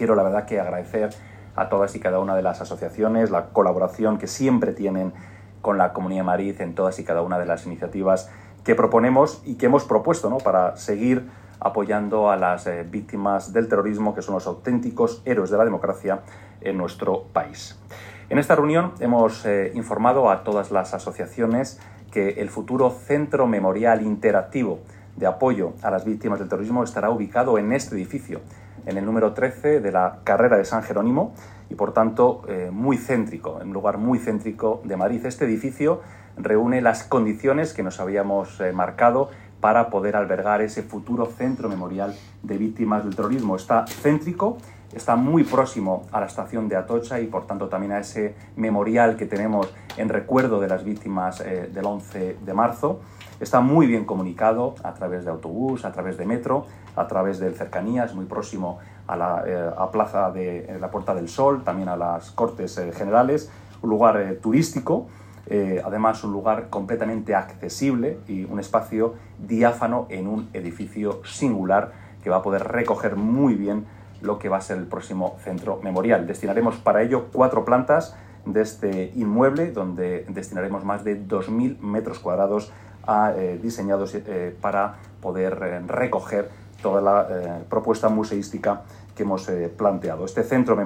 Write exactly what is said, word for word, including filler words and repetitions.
quiero la verdad que agradecer a todas y cada una de las asociaciones, la colaboración que siempre tienen con la Comunidad de Madrid en todas y cada una de las iniciativas que proponemos y que hemos propuesto, ¿no?, para seguir apoyando a las eh, víctimas del terrorismo, que son los auténticos héroes de la democracia en nuestro país. En esta reunión hemos eh, informado a todas las asociaciones que el futuro Centro Memorial Interactivo de apoyo a las víctimas del terrorismo estará ubicado en este edificio, en el número trece de la carrera de San Jerónimo y, por tanto, eh, muy céntrico, en un lugar muy céntrico de Madrid. Este edificio reúne las condiciones que nos habíamos eh, marcado para poder albergar ese futuro Centro Memorial de Víctimas del Terrorismo. Está céntrico, está muy próximo a la estación de Atocha y, por tanto, también a ese memorial que tenemos en recuerdo de las víctimas eh, del once de marzo. Está muy bien comunicado a través de autobús, a través de metro, a través de cercanías, muy próximo a la eh, a Plaza de eh, la Puerta del Sol, también a las Cortes eh, Generales, un lugar eh, turístico, eh, además un lugar completamente accesible y un espacio diáfano en un edificio singular que va a poder recoger muy bien lo que va a ser el próximo centro memorial. Destinaremos para ello cuatro plantas de este inmueble, donde destinaremos más de dos mil metros cuadrados a, eh, diseñados eh, para poder eh, recoger toda la eh, propuesta museística que hemos eh, planteado. Este centro memorial